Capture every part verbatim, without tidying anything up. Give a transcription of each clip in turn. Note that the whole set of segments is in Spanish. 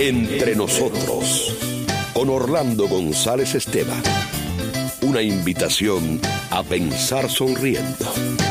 Entre nosotros, con Orlando González Esteban. Una invitación a pensar sonriendo.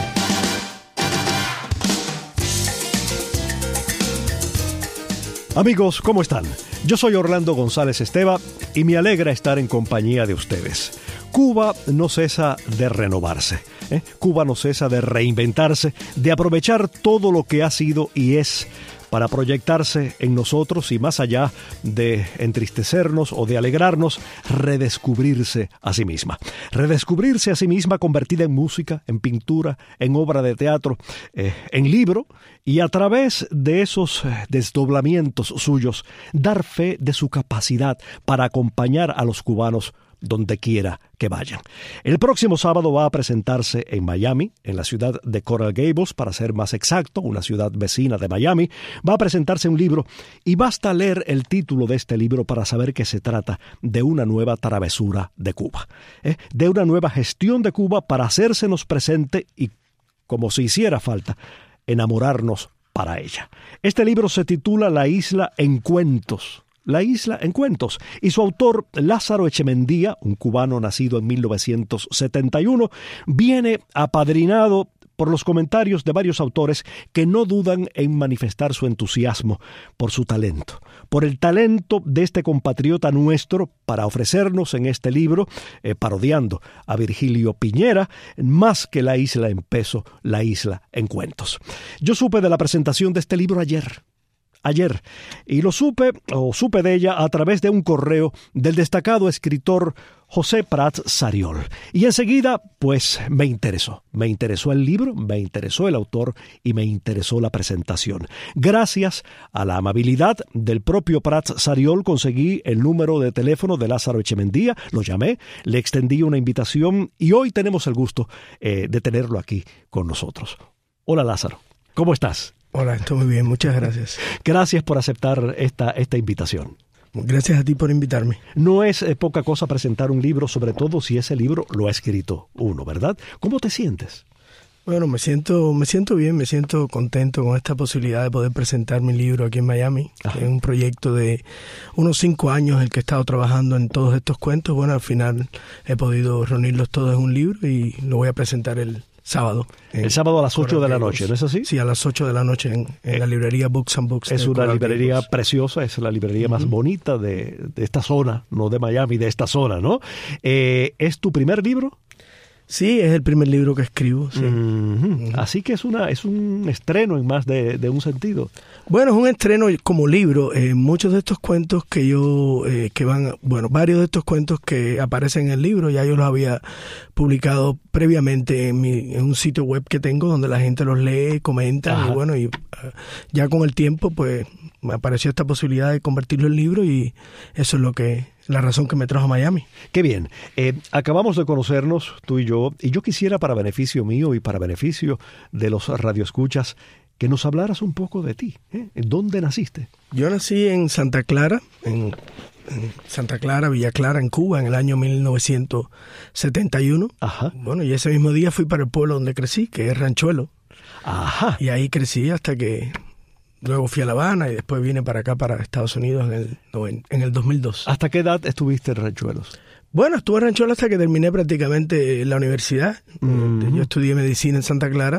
Amigos, ¿cómo están? Yo soy Orlando González Esteban y me alegra estar en compañía de ustedes. Cuba no cesa de renovarse, ¿eh? Cuba no cesa de reinventarse, de aprovechar todo lo que ha sido y es para proyectarse en nosotros y más allá de entristecernos o de alegrarnos, redescubrirse a sí misma. Redescubrirse a sí misma convertida en música, en pintura, en obra de teatro, eh, en libro, y a través de esos desdoblamientos suyos, dar fe de su capacidad para acompañar a los cubanos donde quiera que vayan. El próximo sábado va a presentarse en Miami, en la ciudad de Coral Gables, para ser más exacto, una ciudad vecina de Miami. Va a presentarse un libro y basta leer el título de este libro para saber que se trata de una nueva travesura de Cuba, ¿eh? de una nueva gestión de Cuba para hacérsenos presente y, como si hiciera falta, enamorarnos para ella. Este libro se titula La Isla en Cuentos. La Isla en Cuentos, y su autor, Lázaro Echemendía, un cubano nacido en mil novecientos setenta y uno, viene apadrinado por los comentarios de varios autores que no dudan en manifestar su entusiasmo por su talento, por el talento de este compatriota nuestro para ofrecernos en este libro, eh, parodiando a Virgilio Piñera, más que La Isla en Peso, La Isla en Cuentos. Yo supe de la presentación de este libro ayer. Ayer, y lo supe, o supe de ella a través de un correo del destacado escritor José Prats Sariol. Y enseguida, pues, me interesó. Me interesó el libro, me interesó el autor y me interesó la presentación. Gracias a la amabilidad del propio Prats Sariol conseguí el número de teléfono de Lázaro Echemendía, lo llamé, le extendí una invitación y hoy tenemos el gusto eh, de tenerlo aquí con nosotros. Hola Lázaro, ¿cómo estás? Hola, estoy muy bien, muchas gracias. Gracias por aceptar esta, esta invitación. Gracias a ti por invitarme. No es eh, poca cosa presentar un libro, sobre todo si ese libro lo ha escrito uno, ¿verdad? ¿Cómo te sientes? Bueno, me siento, me siento bien, me siento contento con esta posibilidad de poder presentar mi libro aquí en Miami, que es un proyecto de unos cinco años el que he estado trabajando en todos estos cuentos. Bueno, al final he podido reunirlos todos en un libro y lo voy a presentar el sábado. El sábado a las ocho de la noche, ¿no es así? Sí, a las ocho de la noche en, en la librería Books and Books. Es una librería preciosa, es la librería uh-huh. más bonita de, de esta zona, no de Miami, de esta zona, ¿no? Eh, ¿Es tu primer libro? Sí, es el primer libro que escribo. Sí. Uh-huh. Uh-huh. Así que es una es un estreno en más de, de un sentido. Bueno, es un estreno como libro. Eh, muchos de estos cuentos que yo, eh, que van, bueno, varios de estos cuentos que aparecen en el libro, ya yo los había publicado previamente en, mi, en un sitio web que tengo donde la gente los lee, comenta. Ajá. Y bueno, y uh, ya con el tiempo, pues, me apareció esta posibilidad de convertirlo en libro y eso es lo que la razón que me trajo a Miami. Qué bien. Eh, acabamos de conocernos, tú y yo, y yo quisiera, para beneficio mío y para beneficio de los radioescuchas, que nos hablaras un poco de ti. ¿eh? ¿Dónde naciste? Yo nací en Santa Clara, en, en Santa Clara, Villa Clara, en Cuba, en el año mil novecientos setenta y uno. Ajá. Bueno, y ese mismo día fui para el pueblo donde crecí, que es Ranchuelo. Ajá. Y ahí crecí hasta que luego fui a La Habana y después vine para acá, para Estados Unidos, en el, en el dos mil dos. ¿Hasta qué edad estuviste en Ranchuelos? Bueno, estuve en Ranchuelos hasta que terminé prácticamente la universidad. Mm-hmm. Yo estudié medicina en Santa Clara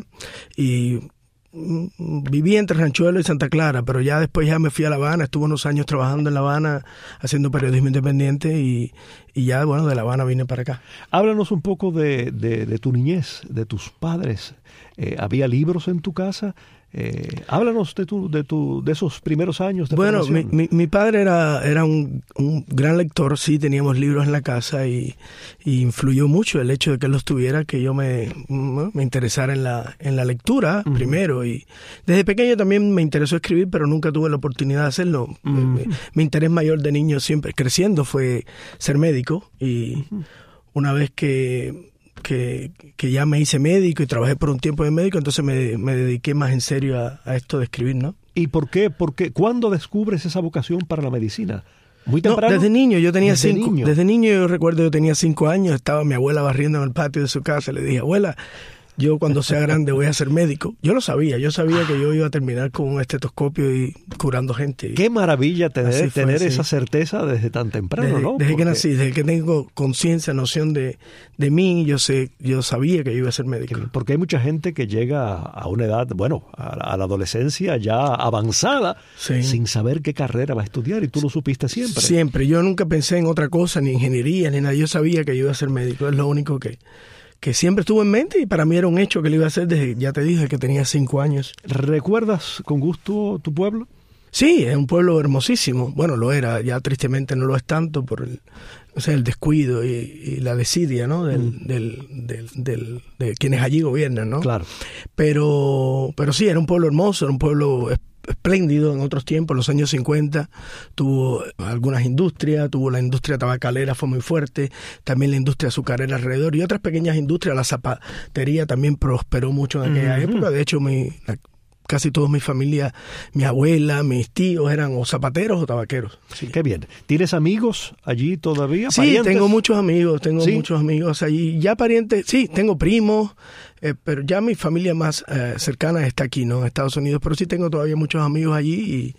y viví entre Ranchuelo y Santa Clara, pero ya después ya me fui a La Habana, estuve unos años trabajando en La Habana haciendo periodismo independiente y, y ya, bueno, de La Habana vine para acá. Háblanos un poco de, de, de tu niñez, de tus padres. Eh, ¿Había libros en tu casa? Eh, háblanos de tu, de tu, de esos primeros años de bueno, formación. Mi, mi, mi padre era, era un, un gran lector, sí, teníamos libros en la casa y, y influyó mucho el hecho de que él los tuviera, que yo me, me interesara en la, en la lectura uh-huh. primero. Y desde pequeño también me interesó escribir, pero nunca tuve la oportunidad de hacerlo. Uh-huh. Mi, mi interés mayor de niño, siempre creciendo, fue ser médico y uh-huh. una vez que Que, que ya me hice médico y trabajé por un tiempo de médico, entonces me, me dediqué más en serio a, a esto de escribir, ¿no? ¿Y por qué? ¿Por qué? ¿Cuándo descubres esa vocación para la medicina? ¿Muy temprano? No, desde niño, yo tenía desde cinco, niño. desde niño yo recuerdo, yo tenía cinco años, estaba mi abuela barriendo en el patio de su casa, le dije, abuela, yo cuando sea grande voy a ser médico. Yo lo sabía, yo sabía que yo iba a terminar con un estetoscopio y curando gente. Qué maravilla tener, fue, tener sí. esa certeza desde tan temprano, desde, ¿no? Desde Porque... que nací, desde que tengo conciencia, noción de, de mí, yo sé, yo sabía que yo iba a ser médico. Porque hay mucha gente que llega a una edad, bueno, a la, a la adolescencia ya avanzada, sí. sin saber qué carrera va a estudiar, y tú lo supiste siempre. Siempre, yo nunca pensé en otra cosa, ni ingeniería, ni nada, yo sabía que yo iba a ser médico, es lo único que... que siempre estuvo en mente y para mí era un hecho que lo iba a hacer desde, ya te dije, que tenía cinco años. ¿Recuerdas con gusto tu pueblo? Sí, es un pueblo hermosísimo. Bueno, lo era, ya tristemente no lo es tanto por el, o sea, el descuido y, y la desidia, ¿no? Del, mm. del, del, del, de quienes allí gobiernan, ¿no? Claro. Pero, pero sí, era un pueblo hermoso, era un pueblo espléndido en otros tiempos, en los años cincuenta, tuvo algunas industrias, tuvo la industria tabacalera, fue muy fuerte, también la industria azucarera alrededor y otras pequeñas industrias, la zapatería también prosperó mucho en aquella uh-huh. época, de hecho mi... La, casi toda mi familia, mi abuela, mis tíos eran o zapateros o tabaqueros. Sí. Qué bien. ¿Tienes amigos allí todavía? Sí, ¿Parientes? tengo muchos amigos, tengo ¿Sí? muchos amigos allí. Ya parientes, sí, tengo primos, eh, pero ya mi familia más eh, cercana está aquí, ¿no? En Estados Unidos, pero sí tengo todavía muchos amigos allí y...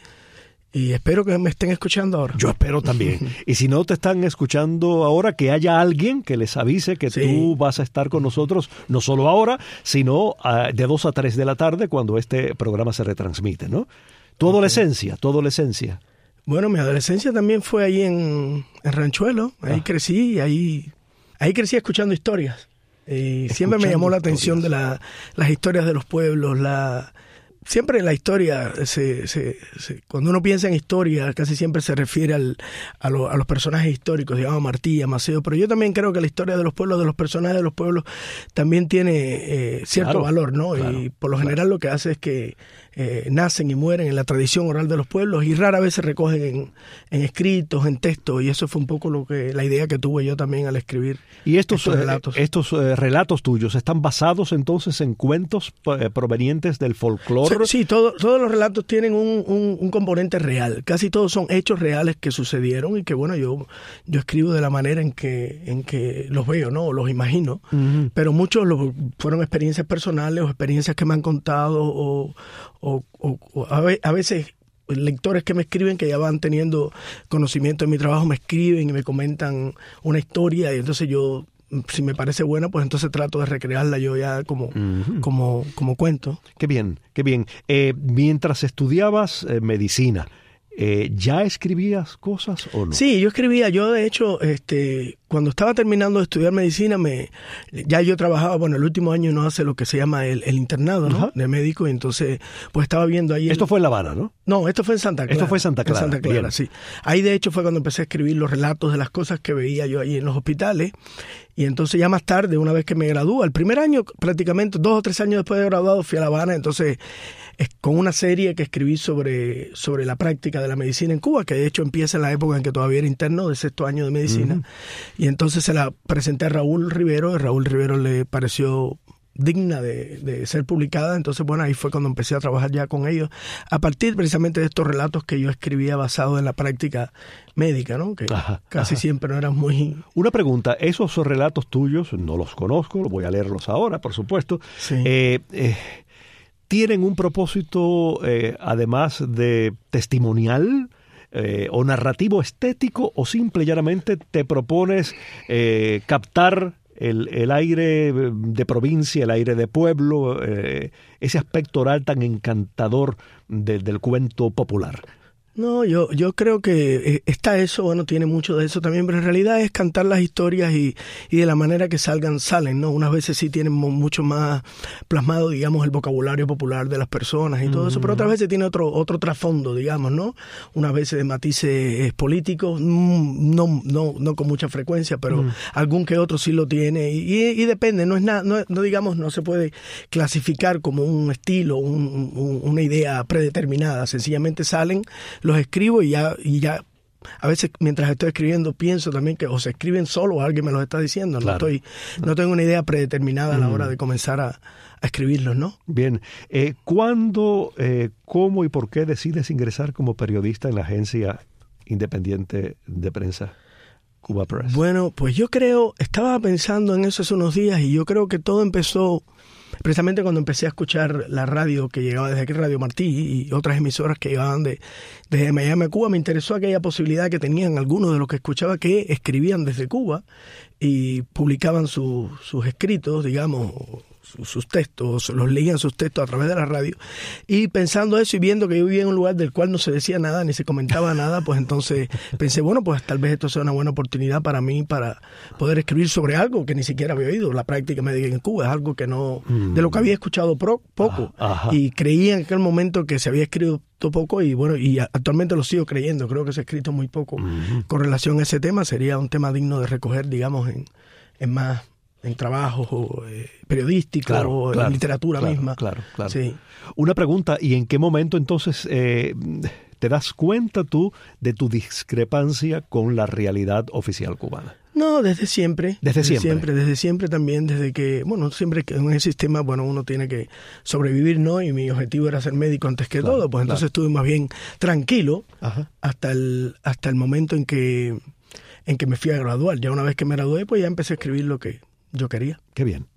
Y espero que me estén escuchando ahora. Yo espero también. Y si no te están escuchando ahora, que haya alguien que les avise que sí. tú vas a estar con nosotros, no solo ahora, sino uh, de dos a tres de la tarde cuando este programa se retransmite, ¿no? Tu adolescencia, okay. tu adolescencia. Bueno, mi adolescencia también fue ahí en, en Ranchuelo. Ahí ah. crecí y ahí, ahí crecí escuchando historias. Y siempre me llamó la atención de la, las historias de los pueblos, la... Siempre en la historia, se, se, se, cuando uno piensa en historia, casi siempre se refiere al, a, lo, a los personajes históricos, digamos Martí, a Maceo, pero yo también creo que la historia de los pueblos, de los personajes de los pueblos, también tiene eh, cierto claro, valor, ¿no? Claro, y por lo general claro. lo que hace es que eh, nacen y mueren en la tradición oral de los pueblos y rara vez se recogen en, en escritos, en textos, y eso fue un poco lo que la idea que tuve yo también al escribir ¿Y estos, estos relatos. Eh, estos eh, relatos tuyos están basados entonces en cuentos eh, provenientes del folclore? Sí, sí todo, todos los relatos tienen un, un, un componente real. Casi todos son hechos reales que sucedieron y que, bueno, yo, yo escribo de la manera en que, en que los veo, ¿no? O los imagino. Uh-huh. Pero muchos los, fueron experiencias personales o experiencias que me han contado o, o, o, o a, ve, a veces... lectores que me escriben, que ya van teniendo conocimiento de mi trabajo, me escriben y me comentan una historia y entonces yo, si me parece buena, pues entonces trato de recrearla yo ya como, uh-huh. como, como cuento. Qué bien, qué bien. Eh, mientras estudiabas eh, medicina, eh, ¿ya escribías cosas o no? Sí, yo escribía. Yo, de hecho, este... cuando estaba terminando de estudiar medicina, me ya yo trabajaba, bueno, el último año uno hace lo que se llama el, el internado, ¿no? Uh-huh. De médico, y entonces pues estaba viendo ahí... Esto el... fue en La Habana, ¿no? No, esto fue en Santa Clara. Esto fue en Santa Clara. En Santa Clara, bien. Sí. Ahí de hecho fue cuando empecé a escribir los relatos de las cosas que veía yo ahí en los hospitales, y entonces ya más tarde, una vez que me gradúa, el primer año prácticamente, dos o tres años después de graduado, fui a La Habana, entonces es con una serie que escribí sobre, sobre la práctica de la medicina en Cuba, que de hecho empieza en la época en que todavía era interno de sexto año de medicina, uh-huh. y entonces se la presenté a Raúl Rivero, y Raúl Rivero le pareció digna de, de ser publicada, entonces bueno, ahí fue cuando empecé a trabajar ya con ellos, a partir precisamente de estos relatos que yo escribía basados en la práctica médica, ¿no? Que ajá, casi ajá. siempre no eran muy... Una pregunta, esos relatos tuyos, no los conozco, voy a leerlos ahora, por supuesto, sí. eh, eh, ¿tienen un propósito, eh, además de testimonial, eh, o narrativo estético, o simple y llanamente te propones eh, captar el, el aire de provincia, el aire de pueblo, eh, ese aspecto oral tan encantador de, del cuento popular? No, yo yo creo que está eso, bueno, tiene mucho de eso también, pero en realidad es cantar las historias y, y de la manera que salgan, salen, ¿no? Unas veces sí tienen mucho más plasmado, digamos, el vocabulario popular de las personas y todo mm. eso, pero otras veces tiene otro otro trasfondo, digamos, ¿no? Unas veces de matices políticos, no no no con mucha frecuencia, pero mm. algún que otro sí lo tiene y, y, y depende, no es nada, no, no digamos, no se puede clasificar como un estilo, un, un, una idea predeterminada, sencillamente salen, los escribo y ya, y ya a veces mientras estoy escribiendo pienso también que o se escriben solo o alguien me los está diciendo, claro. no estoy, no tengo una idea predeterminada a la hora de comenzar a, a escribirlos, ¿no? Bien, eh, ¿cuándo, eh, cómo y por qué decides ingresar como periodista en la Agencia Independiente de Prensa? Cuba Press? Bueno, pues yo creo, estaba pensando en eso hace unos días y yo creo que todo empezó precisamente cuando empecé a escuchar la radio que llegaba desde aquí, Radio Martí, y otras emisoras que llegaban de, desde Miami a Cuba. Me interesó aquella posibilidad que tenían algunos de los que escuchaba que escribían desde Cuba y publicaban su, sus escritos, digamos, sus textos, los leían sus textos a través de la radio, y pensando eso y viendo que yo vivía en un lugar del cual no se decía nada ni se comentaba nada, pues entonces pensé, bueno, pues tal vez esto sea una buena oportunidad para mí para poder escribir sobre algo que ni siquiera había oído. La práctica médica en Cuba es algo que no, de lo que había escuchado pro, poco, Ajá. y creía en aquel momento que se había escrito poco, y bueno, y actualmente lo sigo creyendo. Creo que se ha escrito muy poco uh-huh. con relación a ese tema. Sería un tema digno de recoger, digamos, en, en más en trabajos eh, periodísticos claro, o claro, en literatura claro, misma. Claro, claro. Sí. Una pregunta, ¿y en qué momento entonces eh, te das cuenta tú de tu discrepancia con la realidad oficial cubana? No, desde siempre. Desde, desde siempre. siempre. Desde siempre también, desde que, bueno, siempre que en el sistema, bueno, uno tiene que sobrevivir, ¿no? Y mi objetivo era ser médico antes que claro, todo, pues entonces claro. estuve más bien tranquilo Ajá. hasta el hasta el momento en que en que me fui a graduar. Ya una vez que me gradué, pues ya empecé a escribir lo que yo quería. Qué bien.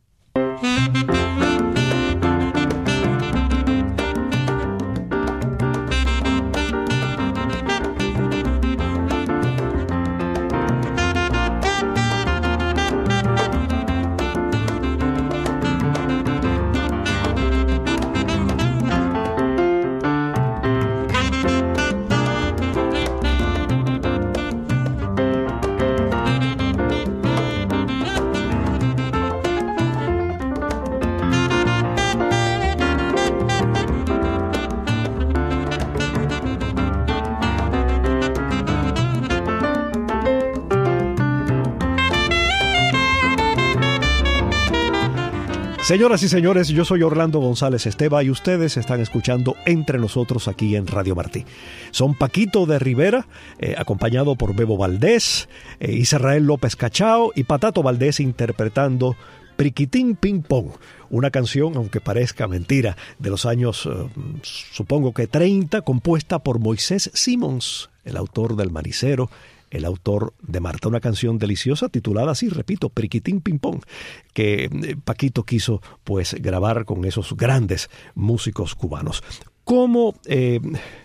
Señoras y señores, yo soy Orlando González Esteva y ustedes están escuchando Entre Nosotros aquí en Radio Martí. Son Paquito de Rivera, eh, acompañado por Bebo Valdés, eh, Israel López Cachao y Patato Valdés interpretando Priquitín Ping Pong, una canción, aunque parezca mentira, de los años, eh, supongo que treinta, compuesta por Moisés Simons, el autor del Manicero, el autor de Marta, una canción deliciosa titulada así, repito, Priquitín Ping Pong, que eh, Paquito quiso pues grabar con esos grandes músicos cubanos. ¿Cómo, eh,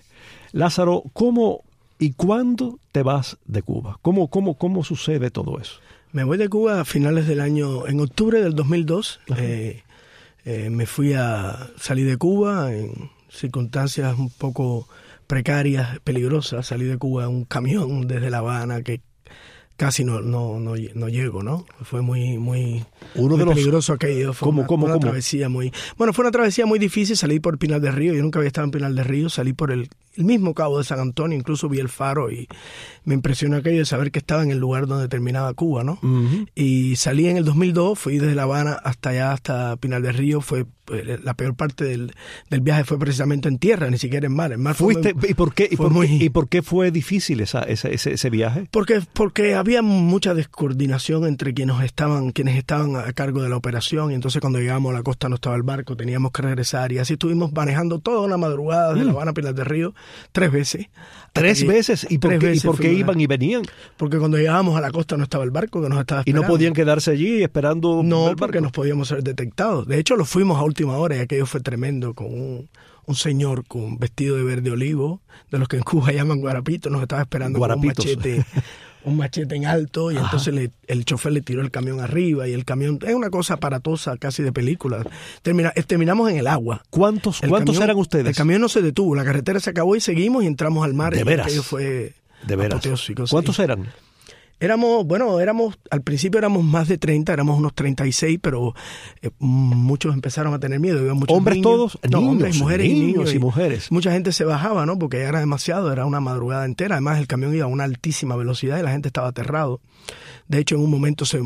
Lázaro, cómo y cuándo te vas de Cuba? ¿Cómo, cómo, cómo sucede todo eso? Me voy de Cuba a finales del año, en octubre del dos mil dos, eh, eh, me fui a salir de Cuba en circunstancias un poco precarias, peligrosas. Salí de Cuba en un camión desde La Habana que casi no no no, no llego, ¿no? Fue muy muy, Uno muy de los... peligroso aquello. Fue ¿Cómo, una, cómo, una cómo? travesía muy... Bueno, fue una travesía muy difícil. Salí por Pinar del Río. Yo nunca había estado en Pinar del Río. Salí por el, el mismo Cabo de San Antonio. Incluso vi el faro y me impresionó aquello de saber que estaba en el lugar donde terminaba Cuba, ¿no? Uh-huh. Y salí en el dos mil dos. Fui desde La Habana hasta allá, hasta Pinar del Río. Fue la peor parte del, del viaje fue precisamente en tierra, ni siquiera en mar. En mar ¿Fuiste? Fue, ¿Y por qué, y por, muy... ¿y por qué fue difícil esa, ese, ese, ese viaje? Porque, porque había mucha descoordinación entre quienes estaban, quienes estaban a cargo de la operación, y entonces cuando llegamos a la costa no estaba el barco, teníamos que regresar, y así estuvimos manejando toda una madrugada de mm. La Habana a Pinar del Río, tres veces. ¿Tres veces? ¿Y por qué, ¿y por qué iban y venían? Porque cuando llegábamos a la costa no estaba el barco que nos estaba esperando. ¿Y no podían quedarse allí esperando no, el barco? Porque nos podíamos ser detectados. De hecho, lo fuimos a última hora y aquello fue tremendo, con un, un señor con vestido de verde olivo, de los que en Cuba llaman guarapito, nos estaba esperando con un machete, un machete en alto, y Ajá. entonces le, el chofer le tiró el camión arriba, y el camión, es una cosa aparatosa, casi de película. Termina, terminamos en el agua. ¿Cuántos, el ¿cuántos camión, eran ustedes? El camión no se detuvo, la carretera se acabó y seguimos y entramos al mar. ¿De y veras? Aquello fue ¿De veras? apoteósico. ¿Cuántos sí. eran? Éramos, bueno, éramos, al principio éramos más de treinta, éramos unos treinta y seis, pero eh, muchos empezaron a tener miedo. Había muchos ¿Hombres niños, todos? No, niños, hombres, mujeres niños y niños. y mujeres. Mucha gente se bajaba, ¿no? Porque ya era demasiado, era una madrugada entera. Además, el camión iba a una altísima velocidad y la gente estaba aterrado. De hecho, en un momento se...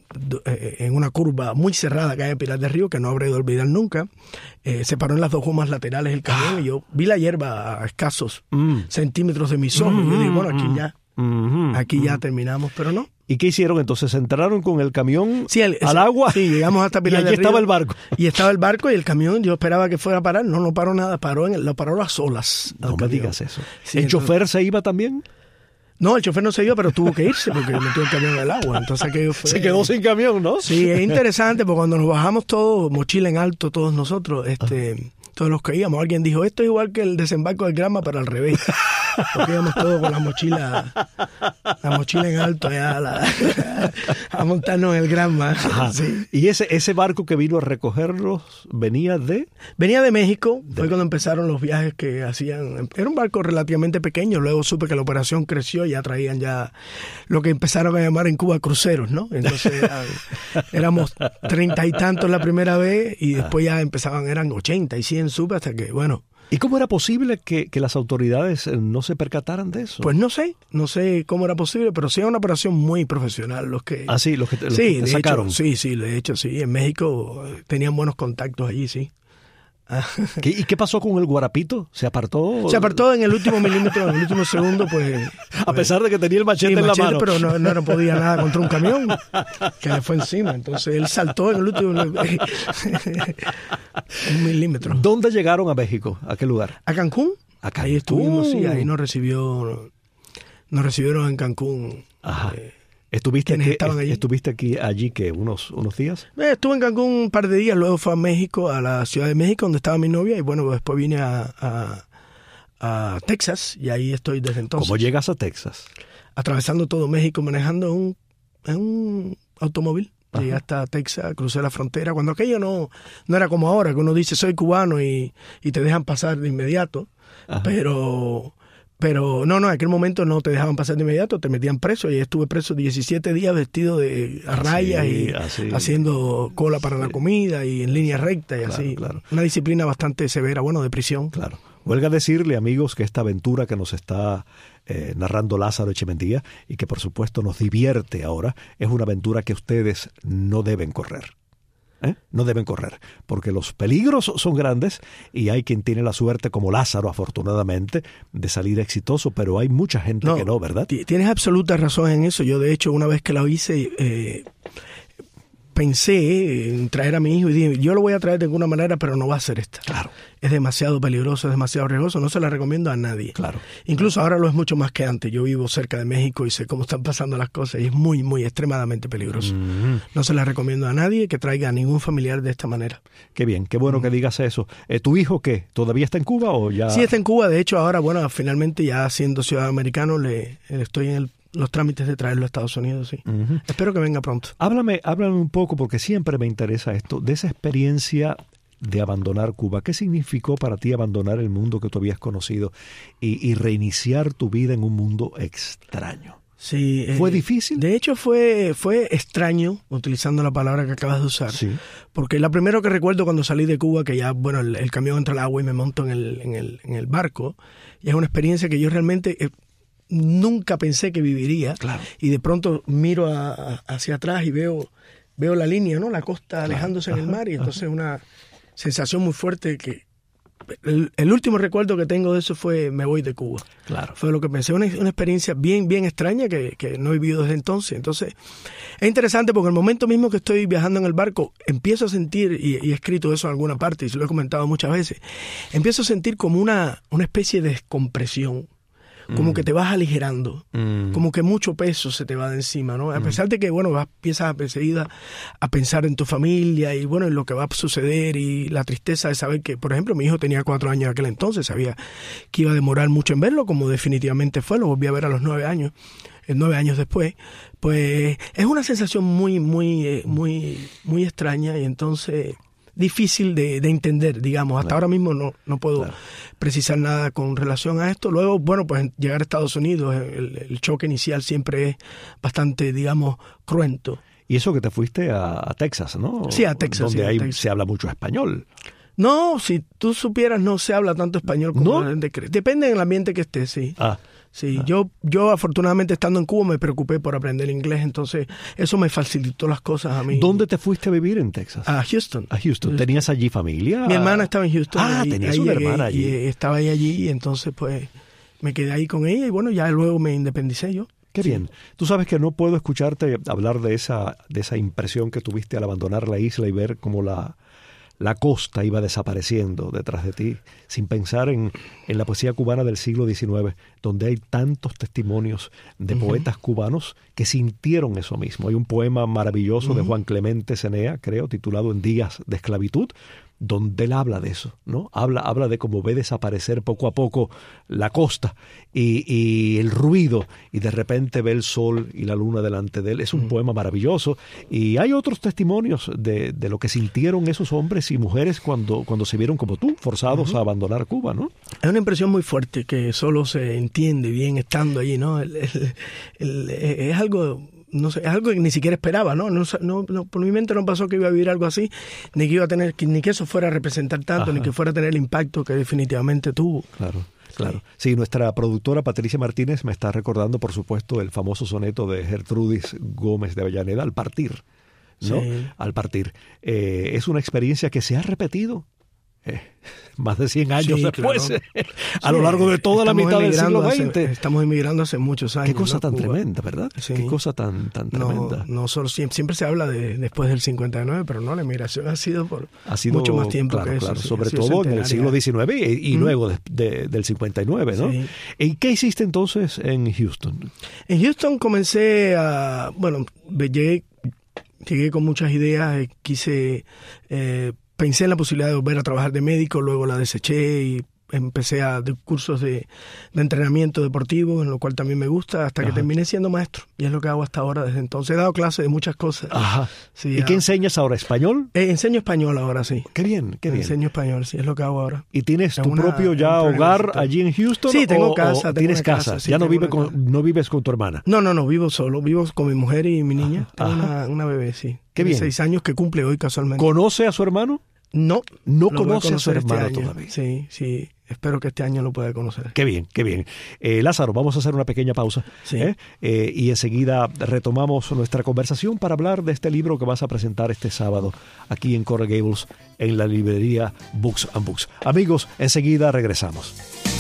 en una curva muy cerrada que hay en Pinar del Río, que no habré de olvidar nunca, eh, se paró en las dos gomas laterales el camión ah. y yo vi la hierba a escasos mm. centímetros de mis ojos. Mm, y yo dije, bueno, aquí ya, mm, aquí mm. ya terminamos, pero no. ¿Y qué hicieron entonces? ¿Se entraron con el camión sí, el, al agua? Sí, llegamos hasta Pinar y allí del Río. estaba el barco. Y estaba el barco y el camión, yo esperaba que fuera a parar, no, no paró nada, paró en el, lo paró a las olas. No me digas eso. Sí, ¿El entonces, chofer se iba también? No, el chofer no se iba, pero tuvo que irse porque metió el camión en el agua. Entonces aquello fue... Se quedó sin camión, ¿no? Sí, es interesante porque cuando nos bajamos todos, mochila en alto, todos nosotros, este, ah. todos los que íbamos, alguien dijo, esto es igual que el desembarco del Granma, pero al revés. Porque íbamos todos con la mochila, la mochila en alto allá, la, a montarnos en el Granma. Sí. ¿Y ese, ese barco que vino a recogerlos venía de? Venía de México, de... fue cuando empezaron los viajes que hacían. Era un barco relativamente pequeño, luego supe que la operación creció y ya traían ya lo que empezaron a llamar en Cuba cruceros, ¿no? Entonces eran, éramos treinta y tantos la primera vez y después ya empezaban, eran ochenta y cien, supe hasta que, bueno... ¿Y cómo era posible que, que las autoridades no se percataran de eso? Pues no sé, no sé cómo era posible, pero sí era una operación muy profesional. Los que, ah, sí, los que te, los sí, que te de sacaron. Hecho, sí, sí, de hecho, sí. En México tenían buenos contactos allí, sí. ¿Qué, ¿Y qué pasó con el Guarapito? ¿Se apartó? Se apartó en el último milímetro, en el último segundo, pues... A pues, pesar de que tenía el machete, sí, en machete, la mano. Pero no, no podía nada contra un camión que le fue encima. Entonces él saltó en el último... un milímetro. ¿Dónde llegaron a México? ¿A qué lugar? A Cancún. A Cancún. Ahí estuvimos, sí, ahí nos recibió... Nos recibieron en Cancún. Ajá. Eh, ¿Estuviste aquí, allí? ¿Estuviste aquí allí que unos, unos días? Eh, estuve en Cancún un par de días, luego fue a México, a la Ciudad de México, donde estaba mi novia, y bueno, después vine a, a, a Texas, y ahí estoy desde entonces. ¿Cómo llegas a Texas? Atravesando todo México, manejando un, un automóvil. Ajá. Llegué hasta Texas, crucé la frontera, cuando aquello no, no era como ahora, que uno dice soy cubano y, y te dejan pasar de inmediato, Ajá. pero... Pero no, no, en aquel momento no te dejaban pasar de inmediato, te metían preso y estuve preso diecisiete días vestido de a rayas así, y así. haciendo cola para sí. la comida y en línea recta y claro, así. Claro. Una disciplina bastante severa, bueno, de prisión. Claro. Huelga decirle, amigos, que esta aventura que nos está eh, narrando Lázaro Echemendia y que por supuesto nos divierte ahora, es una aventura que ustedes no deben correr. ¿Eh? No deben correr, porque los peligros son grandes y hay quien tiene la suerte, como Lázaro, afortunadamente, de salir exitoso, pero hay mucha gente no, que no, ¿verdad? Tienes absoluta razón en eso. Yo, de hecho, una vez que lo hice, eh, pensé en traer a mi hijo y dije, yo lo voy a traer de alguna manera, pero no va a ser esta. Claro. Es demasiado peligroso, es demasiado riesgoso, no se la recomiendo a nadie. Claro. Incluso ahora lo es mucho más que antes. Yo vivo cerca de México y sé cómo están pasando las cosas y es muy, muy extremadamente peligroso. Mm-hmm. No se la recomiendo a nadie que traiga a ningún familiar de esta manera. Qué bien, qué bueno mm. que digas eso. Eh, ¿Tu hijo qué? ¿Todavía está en Cuba o ya...? Sí, está en Cuba. De hecho, ahora, bueno, finalmente ya siendo ciudadano americano, le, estoy en el los trámites de traerlo a Estados Unidos, sí. Uh-huh. Espero que venga pronto. Háblame, háblame un poco, porque siempre me interesa esto, de esa experiencia de abandonar Cuba. ¿Qué significó para ti abandonar el mundo que tú habías conocido y, y reiniciar tu vida en un mundo extraño? Sí. ¿Fue eh, difícil? De hecho, fue, fue extraño, utilizando la palabra que acabas de usar. Sí. Porque lo primero que recuerdo cuando salí de Cuba, que ya, bueno, el, el camión entra al agua y me monto en el, en el, en el barco, y es una experiencia que yo realmente... Eh, nunca pensé que viviría. Claro. Y de pronto miro a, a, hacia atrás y veo veo la línea, ¿no? La costa claro. alejándose ajá, en el mar y entonces ajá. una sensación muy fuerte que el, el último recuerdo que tengo de eso fue me voy de Cuba. Claro. Fue lo que pensé, una, una experiencia bien bien extraña que, que no he vivido desde entonces. Entonces es interesante porque el momento mismo que estoy viajando en el barco empiezo a sentir, y, y he escrito eso en alguna parte y se lo he comentado muchas veces, empiezo a sentir como una, una especie de descompresión. Como mm. que te vas aligerando, mm. como que mucho peso se te va de encima, ¿no? A mm. pesar de que, bueno, vas, empiezas enseguida a pensar en tu familia y, bueno, en lo que va a suceder y la tristeza de saber que, por ejemplo, mi hijo tenía cuatro años en aquel entonces, sabía que iba a demorar mucho en verlo, como definitivamente fue, lo volví a ver a los nueve años, eh, nueve años después, pues es una sensación muy, muy, eh, muy, muy extraña y entonces... difícil de, de entender, digamos. Hasta claro. ahora mismo no, no puedo claro. precisar nada con relación a esto. Luego, bueno, pues llegar a Estados Unidos, el, el choque inicial siempre es bastante, digamos, cruento. Y eso que te fuiste a, a Texas, ¿no? Sí, a Texas. Donde sí, ahí Texas. se habla mucho español. No, si tú supieras, no se habla tanto español como ¿No? la gente cree. Depende del ambiente que estés, sí. Ah. Sí, ah. yo, yo afortunadamente estando en Cuba me preocupé por aprender inglés, entonces eso me facilitó las cosas a mí. ¿Dónde te fuiste a vivir en Texas? A Houston. A Houston. ¿Tenías allí familia? Mi hermana estaba en Houston. Ah, y, tenías una llegué, hermana allí. Y estaba ahí allí y entonces pues me quedé ahí con ella y bueno, ya luego me independicé yo. Qué bien. Tú sabes que no puedo escucharte hablar de esa, de esa impresión que tuviste al abandonar la isla y ver cómo la... la costa iba desapareciendo detrás de ti, sin pensar en, en la poesía cubana del siglo diecinueve, donde hay tantos testimonios de uh-huh. poetas cubanos que sintieron eso mismo. Hay un poema maravilloso uh-huh. de Juan Clemente Cenea, creo, titulado En días de esclavitud, donde él habla de eso, ¿no? Habla, habla de cómo ve desaparecer poco a poco la costa y, y el ruido, y de repente ve el sol y la luna delante de él. Es un mm. poema maravilloso. Y hay otros testimonios de, de lo que sintieron esos hombres y mujeres cuando, cuando se vieron como tú, forzados uh-huh. a abandonar Cuba, ¿no? Es una impresión muy fuerte que solo se entiende bien estando allí, ¿no? El, el, el, es algo... No sé, es algo que ni siquiera esperaba, ¿no? No, no, no por mi mente no pasó que iba a vivir algo así, ni que iba a tener, ni que eso fuera a representar tanto, Ajá. ni que fuera a tener el impacto que definitivamente tuvo. Claro, claro. Sí, nuestra productora Patricia Martínez me está recordando, por supuesto, el famoso soneto de Gertrudis Gómez de Avellaneda, Al partir, ¿no? Sí. Al partir. Eh, es una experiencia que se ha repetido Eh, más de cien años sí, después, claro. a sí, lo largo de toda la mitad del siglo veinte. Hace, estamos inmigrando hace muchos años. Qué cosa ¿no? tan Cuba. tremenda, ¿verdad? Sí. Qué cosa tan, tan no, tremenda. No solo siempre, siempre se habla de después del cincuenta y nueve, pero no, la inmigración ha sido por ha sido, mucho más tiempo claro, que eso. Claro, sí, sobre todo en el siglo diecinueve y, y mm. luego de, de, del cincuenta y nueve, ¿no? Sí. ¿Y qué hiciste entonces en Houston? En Houston comencé a, bueno, llegué, llegué con muchas ideas, quise... Eh, Pensé en la posibilidad de volver a trabajar de médico, luego la deseché y empecé a dar cursos de, de entrenamiento deportivo, en lo cual también me gusta, hasta Ajá. que terminé siendo maestro. Y es lo que hago hasta ahora. Desde entonces he dado clases de muchas cosas. Ajá. Sí, ¿Y ya. qué enseñas ahora? ¿Español? Eh, enseño español ahora, sí. Qué bien, qué bien. Enseño español, sí, es lo que hago ahora. ¿Y tienes tu una, propio ya hogar allí en Houston? Sí, tengo o, casa. O tengo ¿Tienes casa? casa sí, ¿Ya no, vive con, no vives con tu hermana? No, no, no, vivo solo. Vivo con mi mujer y mi niña. Ajá. Tengo una, una bebé, sí. Qué bien. Seis años que cumple hoy casualmente. ¿Conoce a su hermano? No. No conoce a su hermano este todavía. Sí, sí. Espero que este año lo pueda conocer. Qué bien, qué bien. Eh, Lázaro, vamos a hacer una pequeña pausa. Sí. ¿eh? Eh, y enseguida retomamos nuestra conversación para hablar de este libro que vas a presentar este sábado aquí en Coral Gables, en la librería Books and Books. Amigos, enseguida regresamos.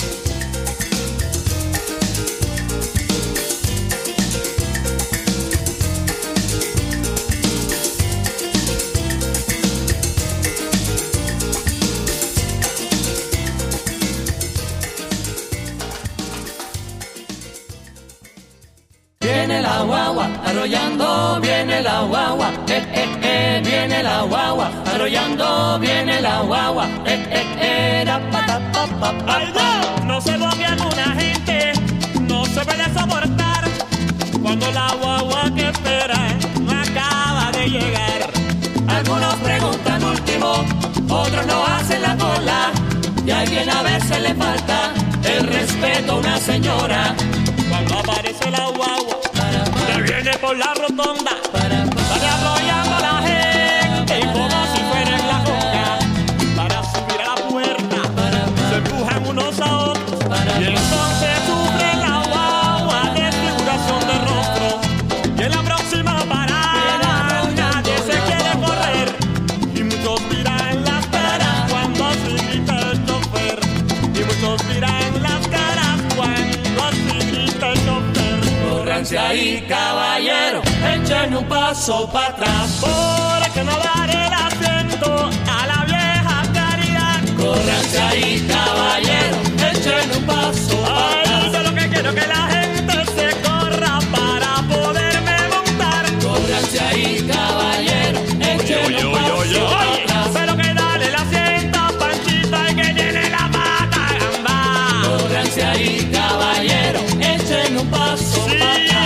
Viene la guagua, arrollando, viene la guagua, eh, eh, eh, viene la guagua, arrollando, viene la guagua, eh, eh, eh, da, pa, ta, pa, pa, pa, pa. No se bloquea alguna gente, no se puede soportar, cuando la guagua que espera no acaba de llegar. Algunos preguntan último, otros no hacen la cola, y a alguien a veces le falta el respeto a una señora. Cuando aparece la guagua, que viene por la rotonda, sale arrollando a la gente y como si fuera en la coca. Para subir a la puerta, se empujan unos a otros y entonces sufre la guagua desfiguración de rostro. Y en la próxima parada nadie se quiere correr y muchos miran las caras cuando así grita el chofer. Y muchos miran las caras cuando así grita el chofer. Córranse ahí, caballero, echen un paso para atrás, porque no daré el asiento a la vieja caridad. Córranse ahí, caballero, echen un paso para atrás. Ay, yo lo que quiero es que la gente se corra para poderme montar. Córranse ahí, caballero, echen oye, un paso oye, oye, para oye. atrás. Pero que dale el asiento a Panchita y que llene la pata gamba. Córranse ahí, caballero, echen un paso sí. para atrás.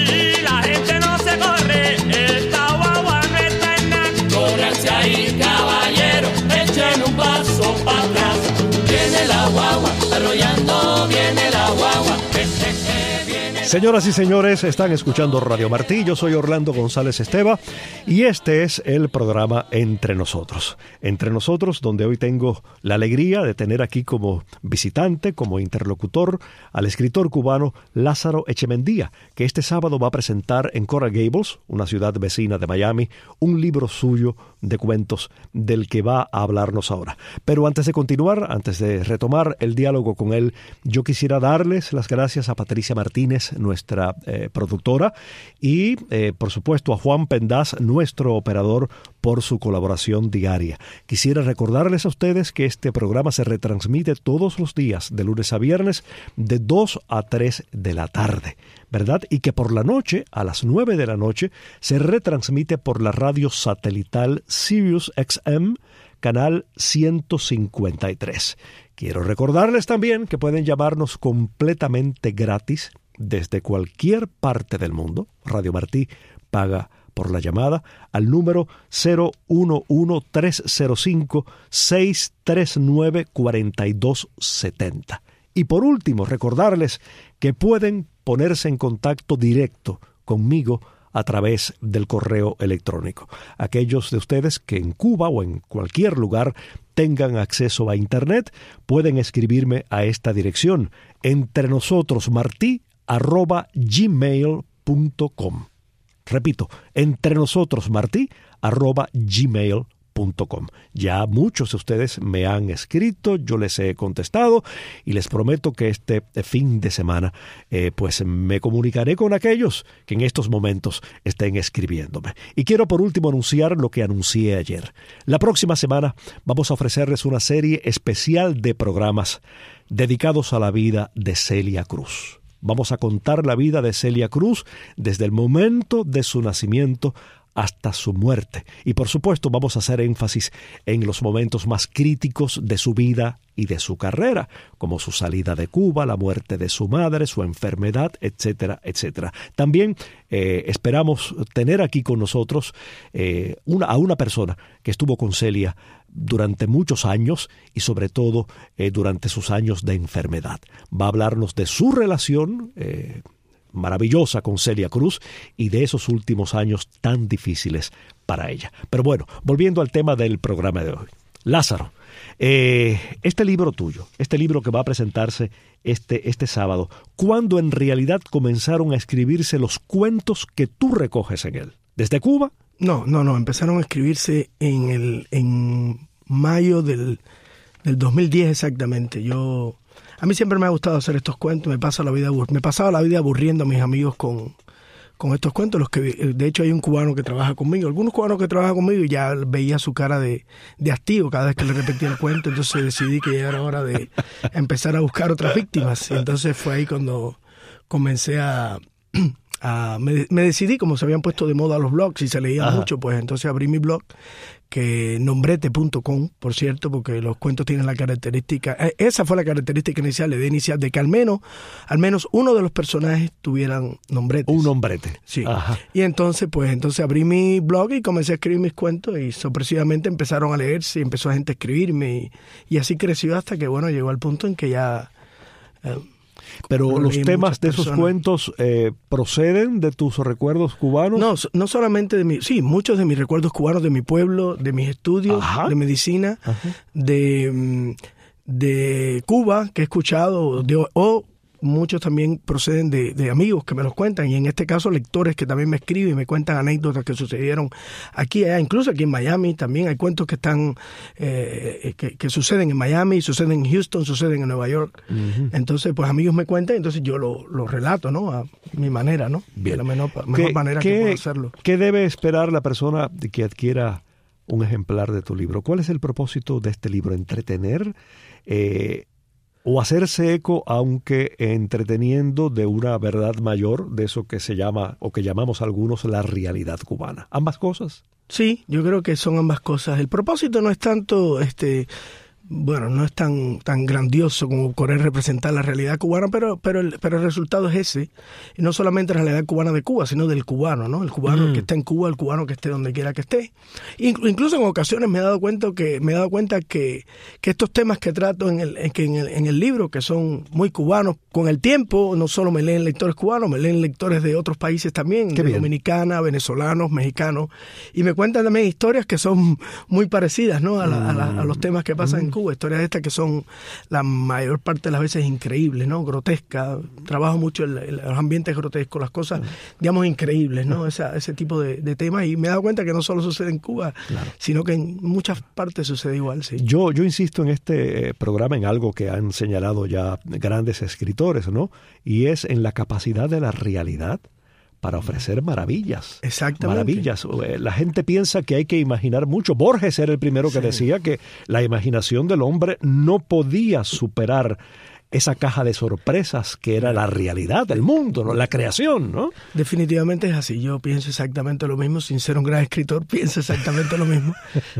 La gente no se corre, esta guagua no está en nada. Córranse ahí, caballero, echen un paso para atrás. Viene la guagua, arrollando, viene la guagua. Eh, eh, eh, viene Señoras y señores, están escuchando Radio Martí. Yo soy Orlando González Esteva y este es el programa Entre Nosotros. Entre Nosotros, donde hoy tengo la alegría de tener aquí como visitante, como interlocutor, al escritor cubano Lázaro Echemendía, que este sábado va a presentar en Coral Gables, una ciudad vecina de Miami, un libro suyo de cuentos del que va a hablarnos ahora. Pero antes de continuar, antes de retomar el diálogo con él, yo quisiera darles las gracias a Patricia Martínez nuestra eh, productora, y eh, por supuesto a Juan Pendaz, nuestro operador, por su colaboración diaria. Quisiera recordarles a ustedes que este programa se retransmite todos los días, de lunes a viernes, de dos a tres de la tarde, ¿verdad? Y que por la noche, a las nueve de la noche, se retransmite por la radio satelital Sirius X M, canal ciento cincuenta y tres. Quiero recordarles también que pueden llamarnos completamente gratis desde cualquier parte del mundo. Radio Martí paga por la llamada al número cero uno uno, tres cero cinco, seis tres nueve, cuatro dos siete cero. Y por último, recordarles que pueden ponerse en contacto directo conmigo a través del correo electrónico. Aquellos de ustedes que en Cuba o en cualquier lugar tengan acceso a Internet, pueden escribirme a esta dirección, entrenosotros.martí arroba gmail punto com. Repito, entrenosotros.martí arroba gmail punto com. Ya muchos de ustedes me han escrito, yo les he contestado y les prometo que este fin de semana eh, pues me comunicaré con aquellos que en estos momentos estén escribiéndome. Y quiero por último anunciar lo que anuncié ayer. La próxima semana vamos a ofrecerles una serie especial de programas dedicados a la vida de Celia Cruz. Vamos a contar la vida de Celia Cruz desde el momento de su nacimiento hasta su muerte. Y por supuesto vamos a hacer énfasis en los momentos más críticos de su vida y de su carrera, como su salida de Cuba, la muerte de su madre, su enfermedad, etcétera, etcétera. También eh, esperamos tener aquí con nosotros eh, una, a una persona que estuvo con Celia durante muchos años y sobre todo eh, durante sus años de enfermedad. Va a hablarnos de su relación eh, maravillosa con Celia Cruz y de esos últimos años tan difíciles para ella. Pero bueno, volviendo al tema del programa de hoy. Lázaro, eh, este libro tuyo, este libro que va a presentarse este, este sábado, ¿cuándo en realidad comenzaron a escribirse los cuentos que tú recoges en él? ¿Desde Cuba? No, no, no, empezaron a escribirse en el en mayo del, del dos mil diez exactamente. Yo... A mí siempre me ha gustado hacer estos cuentos, me pasa la vida me pasaba la vida aburriendo a mis amigos con, con estos cuentos, los que de hecho hay un cubano que trabaja conmigo, algunos cubanos que trabajan conmigo y ya veía su cara de, de hastío cada vez que le repetía el cuento, entonces decidí que ya era hora de empezar a buscar otras víctimas y entonces fue ahí cuando comencé a... a me, me decidí, como se habían puesto de moda los blogs y se leía Ajá. mucho, pues entonces abrí mi blog, que nombrete punto com, por cierto, porque los cuentos tienen la característica, esa fue la característica inicial, la idea inicial, de que al menos, al menos uno de los personajes tuvieran nombretes. Un nombrete. Sí. Ajá. Y entonces, pues, entonces abrí mi blog y comencé a escribir mis cuentos y sorpresivamente empezaron a leerse y empezó la gente a escribirme y, y así creció hasta que, bueno, llegó al punto en que ya... Eh, Pero los temas de esos personas. cuentos eh, proceden de tus recuerdos cubanos. No, no solamente de mi, sí, muchos de mis recuerdos cubanos, de mi pueblo, de mis estudios, Ajá. de medicina, Ajá. de de Cuba que he escuchado, de, o muchos también proceden de, de amigos que me los cuentan y en este caso lectores que también me escriben y me cuentan anécdotas que sucedieron aquí, allá, incluso aquí en Miami también hay cuentos que están eh, que, que suceden en Miami, suceden en Houston, suceden en Nueva York. Uh-huh. Entonces pues amigos me cuentan, entonces yo lo, lo relato, ¿no? A mi manera, ¿no? Bien. De la menor, mejor ¿Qué, manera qué, que puedo hacerlo. ¿Qué debe esperar la persona que adquiera un ejemplar de tu libro? ¿Cuál es el propósito de este libro? ¿Entretener? Eh, o hacerse eco, aunque entreteniendo, de una verdad mayor, de eso que se llama, o que llamamos algunos, la realidad cubana. ¿Ambas cosas? Sí, yo creo que son ambas cosas. El propósito no es tanto, este, bueno, no es tan tan grandioso como querer representar la realidad cubana, pero pero el, pero el resultado es ese. Y no solamente la realidad cubana de Cuba, sino del cubano, ¿no? El cubano mm. que está en Cuba, el cubano que esté donde quiera que esté. Incluso en ocasiones me he dado cuenta que me he dado cuenta que, que estos temas que trato en el, que en el en el libro, que son muy cubanos, con el tiempo no solo me leen lectores cubanos, me leen lectores de otros países también, de Dominicana, venezolanos, mexicanos, y me cuentan también historias que son muy parecidas, ¿no? A, la, a, la, a los temas que pasan mm. en Cuba. Cuba, historias estas que son la mayor parte de las veces increíbles, ¿no? Grotescas. Trabajo mucho en, en los ambientes grotescos, las cosas, digamos, increíbles, ¿no? Esa, ese tipo de, de temas. Y me he dado cuenta que no solo sucede en Cuba, claro, sino que en muchas partes sucede igual, sí. Yo, yo insisto en este programa en algo que han señalado ya grandes escritores, ¿no? Y es en la capacidad de la realidad para ofrecer maravillas. Exactamente. Maravillas. La gente piensa que hay que imaginar mucho. Borges era el primero que sí. decía que la imaginación del hombre no podía superar esa caja de sorpresas que era la realidad del mundo, ¿no? La creación, ¿no? Definitivamente es así. Yo pienso exactamente lo mismo. Sin ser un gran escritor, pienso exactamente lo mismo.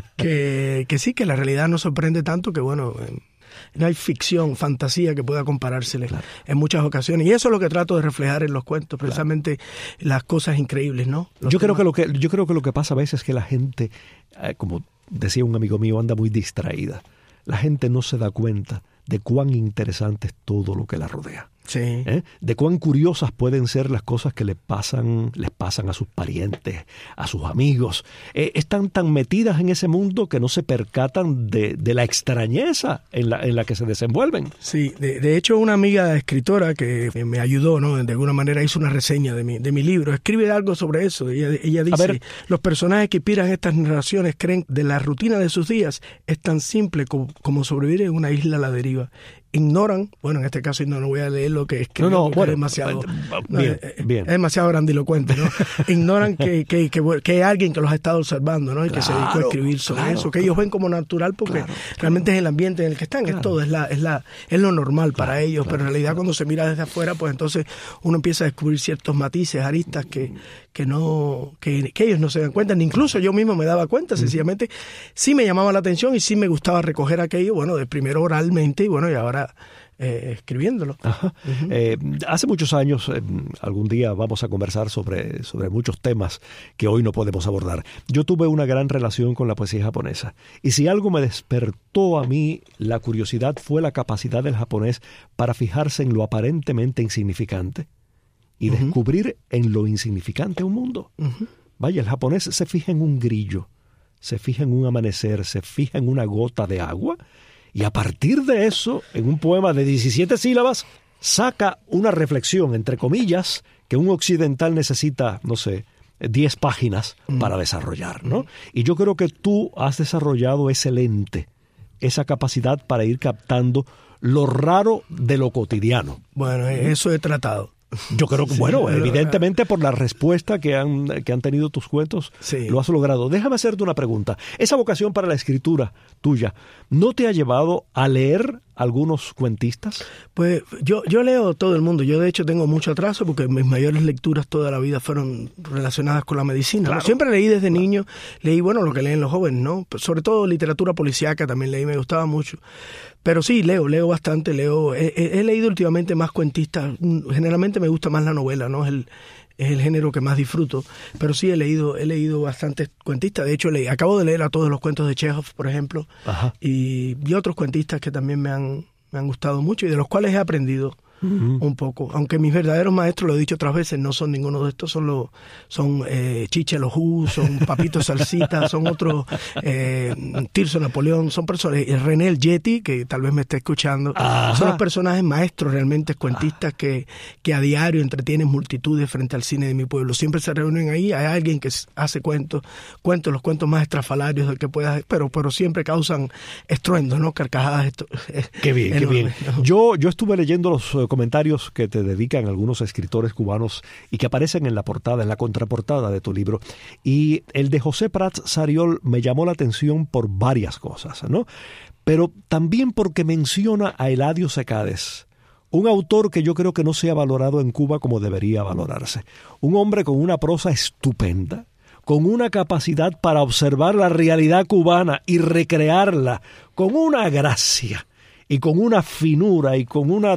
Que, que sí, que la realidad nos sorprende tanto que, bueno... No hay ficción, fantasía que pueda comparársele, claro, en muchas ocasiones. Y eso es lo que trato de reflejar en los cuentos, precisamente, claro, las cosas increíbles, ¿no? Los yo creo que lo que yo creo que lo que pasa a veces es que la gente, eh, como decía un amigo mío, anda muy distraída. La gente no se da cuenta de cuán interesante es todo lo que la rodea. Sí. ¿Eh? De cuán curiosas pueden ser las cosas que le pasan, les pasan a sus parientes, a sus amigos. Eh, están tan metidas en ese mundo que no se percatan de, de la extrañeza en la, en la que se desenvuelven. Sí, de, de hecho una amiga escritora que me ayudó, ¿no? De alguna manera hizo una reseña de mi, de mi libro. Escribe algo sobre eso. Ella, ella dice, los personajes que inspiran estas narraciones creen que la rutina de sus días es tan simple como, como sobrevivir en una isla a la deriva. Ignoran, bueno, en este caso no, no voy a leer lo que escribió, no, no, bueno, es demasiado, bien, no, bien. es demasiado grandilocuente, ¿no? Ignoran que, que, que, que hay alguien que los ha estado observando, ¿no? Y claro, que se dedicó a escribir sobre claro, eso, que ellos ven como natural porque claro, realmente claro, es el ambiente en el que están, claro, es todo, es la, es la, es lo normal claro, para ellos, claro, pero en realidad claro, cuando se mira desde afuera, pues entonces uno empieza a descubrir ciertos matices, aristas que, que no, que, que ellos no se dan cuenta, ni incluso yo mismo me daba cuenta, sencillamente sí me llamaba la atención y sí me gustaba recoger aquello, bueno, de primero oralmente y bueno, y ahora Eh, escribiéndolo. Ajá. Uh-huh. Eh, hace muchos años, eh, algún día vamos a conversar sobre, sobre muchos temas que hoy no podemos abordar. Yo tuve una gran relación con la poesía japonesa. Y si algo me despertó a mí la curiosidad fue la capacidad del japonés para fijarse en lo aparentemente insignificante y uh-huh, descubrir en lo insignificante un mundo. Uh-huh. Vaya, el japonés se fija en un grillo, se fija en un amanecer, se fija en una gota de agua. Y a partir de eso, en un poema de diecisiete sílabas, saca una reflexión, entre comillas, que un occidental necesita, no sé, diez páginas mm. para desarrollar, ¿no? Mm. Y yo creo que tú has desarrollado ese lente, esa capacidad para ir captando lo raro de lo cotidiano. Bueno, eso he tratado. Yo creo que, sí, bueno, evidentemente por la respuesta que han, que han tenido tus cuentos, sí, lo has logrado. Déjame hacerte una pregunta. ¿Esa vocación para la escritura tuya no te ha llevado a leer algunos cuentistas? Pues yo, yo leo todo el mundo. Yo de hecho tengo mucho atraso porque mis mayores lecturas toda la vida fueron relacionadas con la medicina. Claro. Siempre leí desde claro, niño, leí, bueno, lo que leen los jóvenes, ¿no? Sobre todo literatura policíaca también leí, me gustaba mucho. Pero sí, leo, leo bastante, leo. He, he, he leído últimamente más cuentistas. Generalmente me gusta más la novela, ¿no? Es el, es el género que más disfruto. Pero sí he leído, he leído bastantes cuentistas. De hecho, leí, acabo de leer a todos los cuentos de Chekhov, por ejemplo. Ajá. Y, y otros cuentistas que también me han, me han gustado mucho y de los cuales he aprendido uh-huh, un poco. Aunque mis verdaderos maestros, lo he dicho otras veces, no son ninguno de estos, son los son eh, Chiche Lojú, son Papito Salsita, son otros, eh, Tirso Napoleón, son personas, René El Yeti, que tal vez me esté escuchando. Ajá. Son los personajes maestros realmente cuentistas que, que a diario entretienen multitudes frente al cine de mi pueblo. Siempre se reúnen ahí, hay alguien que hace cuentos, cuentos, los cuentos más estrafalarios del que puedas, pero, pero siempre causan estruendos, ¿no? Carcajadas. Esto, qué bien, enormes, qué bien. ¿No? Yo, yo estuve leyendo los comentarios que te dedican algunos escritores cubanos y que aparecen en la portada, en la contraportada de tu libro. Y el de José Prats Sariol me llamó la atención por varias cosas, ¿no? Pero también porque menciona a Eladio Secades, un autor que yo creo que no se ha valorado en Cuba como debería valorarse. Un hombre con una prosa estupenda, con una capacidad para observar la realidad cubana y recrearla con una gracia y con una finura y con una,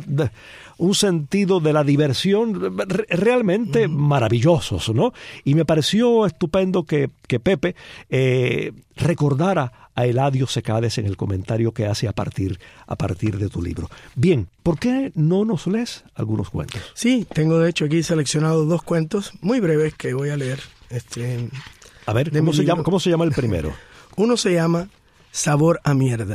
un sentido de la diversión realmente mm. maravillosos, ¿no? Y me pareció estupendo que, que Pepe eh, recordara a Eladio Secades en el comentario que hace a partir, a partir de tu libro. Bien, ¿por qué no nos lees algunos cuentos? Sí, tengo de hecho aquí seleccionado dos cuentos muy breves que voy a leer. Este, a ver, ¿cómo se, llama, ¿cómo se llama el primero? Uno se llama Sabor a Mierda.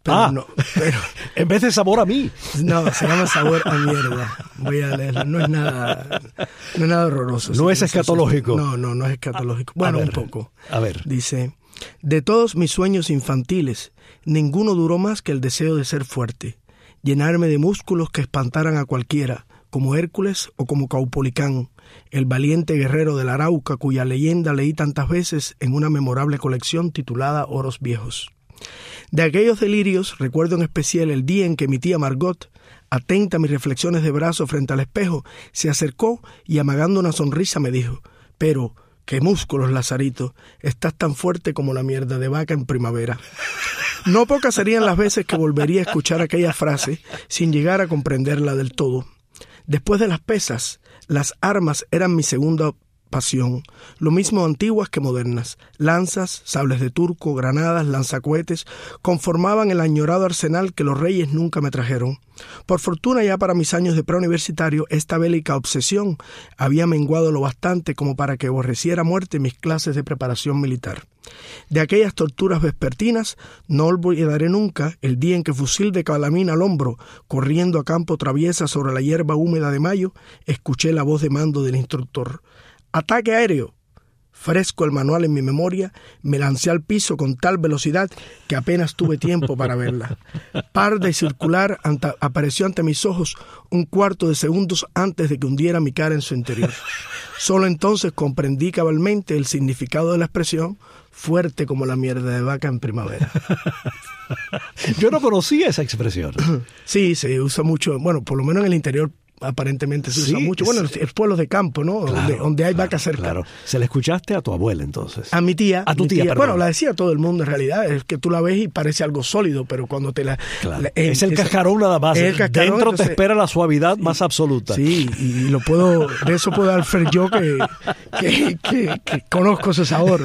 Pero ah, no, pero, en vez de sabor a mí. No, se llama sabor a mierda. Voy a leerlo. No es nada, no es nada horroroso. No es escatológico. No, no, no es escatológico. Bueno, ver, un poco. A ver. Dice, de todos mis sueños infantiles, ninguno duró más que el deseo de ser fuerte, llenarme de músculos que espantaran a cualquiera, como Hércules o como Caupolicán, el valiente guerrero del Arauca cuya leyenda leí tantas veces en una memorable colección titulada Oros Viejos. De aquellos delirios recuerdo en especial el día en que mi tía Margot, atenta a mis reflexiones de brazo frente al espejo, se acercó y amagando una sonrisa me dijo, pero, qué músculos, Lazarito, estás tan fuerte como la mierda de vaca en primavera. No pocas serían las veces que volvería a escuchar aquella frase sin llegar a comprenderla del todo. Después de las pesas, las armas eran mi segunda pasión, lo mismo antiguas que modernas. Lanzas, sables de turco, granadas, lanzacohetes, conformaban el añorado arsenal que los reyes nunca me trajeron. Por fortuna, ya para mis años de preuniversitario, esta bélica obsesión había menguado lo bastante como para que aborreciera a muerte mis clases de preparación militar. De aquellas torturas vespertinas no olvidaré nunca el día en que, fusil de calamina al hombro, corriendo a campo traviesa sobre la hierba húmeda de mayo, escuché la voz de mando del instructor. ¡Ataque aéreo! Fresco el manual en mi memoria, me lancé al piso con tal velocidad que apenas tuve tiempo para verla. Parda y circular anta, apareció ante mis ojos un cuarto de segundos antes de que hundiera mi cara en su interior. Solo entonces comprendí cabalmente el significado de la expresión fuerte como la mierda de vaca en primavera. Yo no conocía esa expresión. Sí, se usa mucho, bueno, por lo menos en el interior aparentemente se usa sí, mucho. Bueno, sí. los pueblos de campo, ¿no? Claro, donde, donde hay claro, vacas cerca. Claro. Se la escuchaste a tu abuela, entonces. A mi tía. A tu mi tía, tía. perdón. Bueno, la decía a todo el mundo en realidad. Es que tú la ves y parece algo sólido, pero cuando te la... Claro. la eh, es el esa, cascarón nada más. El cascarón, Dentro entonces, te espera la suavidad sí, más absoluta. Sí, y lo puedo... De eso puedo dar fe yo que, que, que, que conozco ese sabor.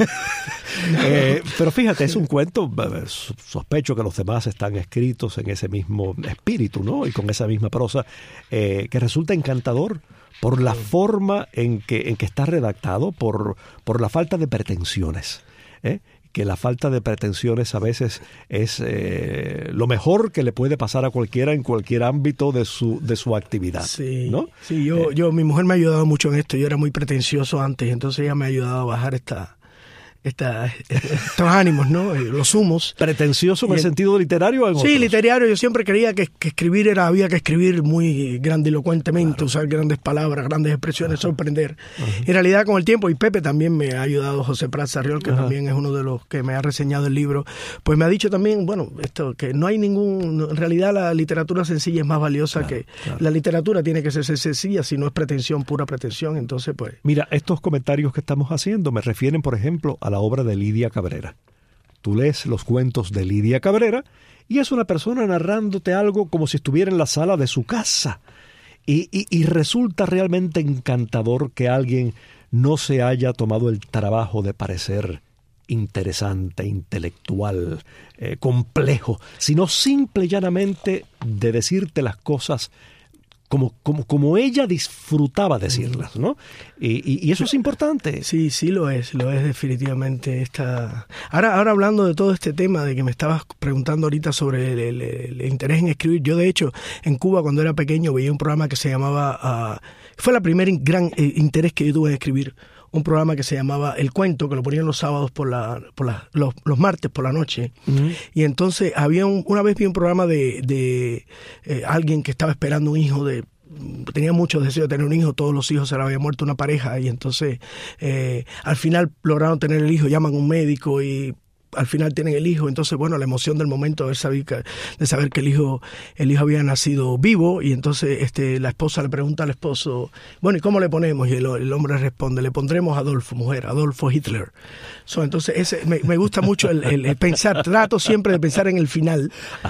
Eh, pero fíjate, es un cuento, sospecho que los demás están escritos en ese mismo espíritu, ¿no? Y con esa misma prosa, eh, que resulta encantador por la forma en que, en que está redactado, por, por la falta de pretensiones, ¿eh? Que la falta de pretensiones a veces es eh, lo mejor que le puede pasar a cualquiera en cualquier ámbito de su de su actividad, sí, ¿no? Sí, yo, eh, yo, mi mujer me ha ayudado mucho en esto. Yo era muy pretencioso antes, entonces ella me ha ayudado a bajar esta... Esta, estos ánimos, ¿no? Los humos. ¿Pretencioso en el, el sentido literario o en Sí, otros? literario. Yo siempre creía que, que escribir era, había que escribir muy grandilocuentemente, claro. Usar grandes palabras, grandes expresiones, Ajá. sorprender. Ajá. En realidad, con el tiempo, y Pepe también me ha ayudado, José Prat Sarriol, que Ajá. también es uno de los que me ha reseñado el libro, pues me ha dicho también, bueno, esto que no hay ningún... En realidad, la literatura sencilla es más valiosa claro, que... Claro. La literatura tiene que ser sencilla, si no es pretensión, pura pretensión, entonces pues... Mira, estos comentarios que estamos haciendo me refieren, por ejemplo, a la obra de Lidia Cabrera. Tú lees los cuentos de Lidia Cabrera y es una persona narrándote algo como si estuviera en la sala de su casa. Y, y, y resulta realmente encantador que alguien no se haya tomado el trabajo de parecer interesante, intelectual, eh, complejo, sino simple y llanamente de decirte las cosas Como, como, como ella disfrutaba decirlas, ¿no? Y, y, y eso es importante. Sí, sí lo es, lo es definitivamente. Esta... Ahora, ahora hablando de todo este tema de que me estabas preguntando ahorita sobre el, el, el interés en escribir, yo de hecho en Cuba cuando era pequeño veía un programa que se llamaba, uh, fue el primer gran eh, interés que yo tuve en escribir, un programa que se llamaba El Cuento, que lo ponían los sábados por la, por la, los, los martes por la noche. Uh-huh. Y entonces había un, una vez vi un programa de, de eh, alguien que estaba esperando un hijo, de tenía mucho deseo de tener un hijo, todos los hijos se le había muerto una pareja y entonces eh, al final lograron tener el hijo, llaman a un médico y al final tienen el hijo, entonces bueno, la emoción del momento de saber que, de saber que el hijo el hijo había nacido vivo y entonces este la esposa le pregunta al esposo, bueno, ¿y cómo le ponemos? Y el, el hombre responde, le pondremos Adolfo, mujer, Adolfo Hitler. So, entonces ese, me, me gusta mucho el, el, el pensar, trato siempre de pensar en el final. Ajá.